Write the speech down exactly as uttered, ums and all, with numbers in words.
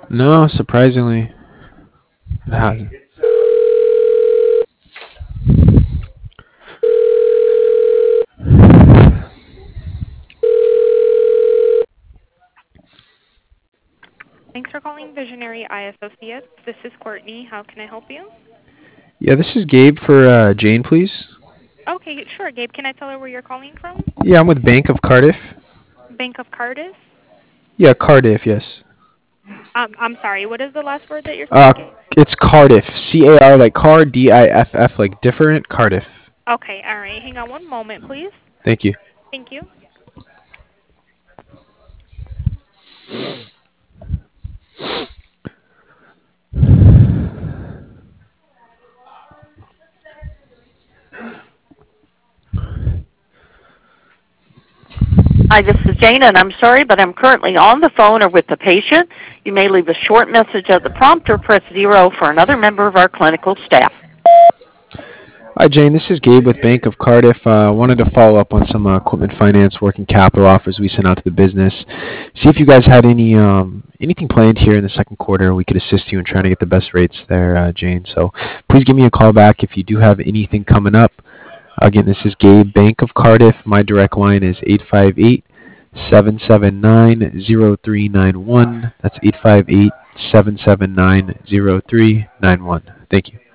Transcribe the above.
No, surprisingly, it hasn't. Thanks for calling Visionary Eye Associates. This is Courtney. How can I help you? Yeah, this is Gabe for uh, Jane, please. Okay, sure, Gabe. Can I tell her where you're calling from? Yeah, I'm with Bank of Cardiff. Bank of Cardiff. Yeah, Cardiff, yes. Um, I'm sorry. What is the last word that you're Uh, saying, Gabe? it's Cardiff. C A R like car, D I F F like different, Cardiff. Okay, all right. Hang on one moment, please. Thank you. Thank you. Hi, this is Jane, and I'm sorry, but I'm currently on the phone or with the patient. You may leave a short message at the prompt or press zero for another member of our clinical staff. Hi, Jane. This is Gabe with Bank of Cardiff. Uh, wanted to follow up on some uh, equipment finance working capital offers we sent out to the business. See if you guys had any um, anything planned here in the second quarter. We could assist you in trying to get the best rates there, uh, Jane. So please give me a call back if you do have anything coming up. Again, this is Gabe, Bank of Cardiff. My direct line is eight five eight, seven seven nine, zero three nine one. That's eight five eight, seven seven nine, zero three nine one. Thank you.